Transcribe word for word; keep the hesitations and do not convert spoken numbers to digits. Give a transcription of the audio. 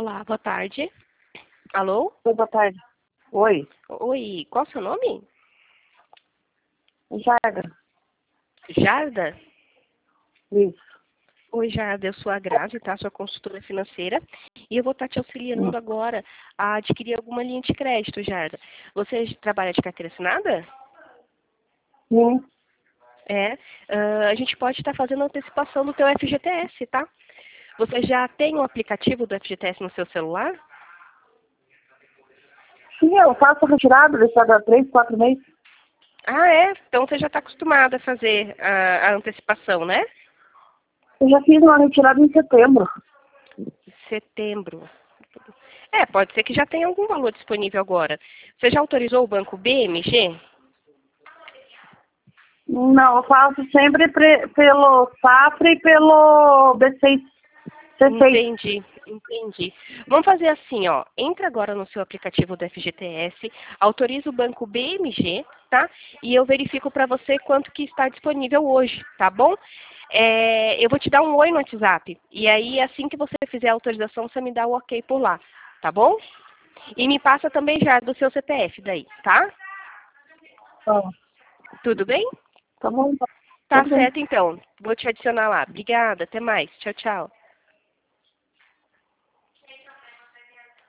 Olá, boa tarde. Alô? Oi, boa tarde. Oi, Oi, qual o seu nome? Jarda. Jarda? Isso. Oi, Jarda, eu sou a Grazi, tá? Sua consultora financeira. E eu vou estar te Hum. auxiliando agora a adquirir alguma linha de crédito, Jarda. Você trabalha de carteira assinada? Sim. É. Ah, a gente pode estar fazendo antecipação do teu F G T S, tá? Você já tem o aplicativo do F G T S no seu celular? Sim, eu faço retirada desse cada três, quatro meses. Ah, é? Então você já está acostumada a fazer a, a antecipação, né? Eu já fiz uma retirada em setembro. Setembro. É, pode ser que já tenha algum valor disponível agora. Você já autorizou o banco B M G? Não, eu faço sempre pre- pelo Safra e pelo B seis. C seis. Entendi, entendi. Vamos fazer assim, ó. Entra agora no seu aplicativo do F G T S, autoriza o banco B M G, tá? E eu verifico para você quanto que está disponível hoje, tá bom? É, eu vou te dar um oi no WhatsApp. E aí, assim que você fizer a autorização, você me dá o ok por lá, tá bom? E me passa também já do seu C P F daí, tá? Tá, Tudo bem? tá bom, Tá tudo bem. certo, então. Vou te adicionar lá. Obrigada, até mais. Tchau, tchau.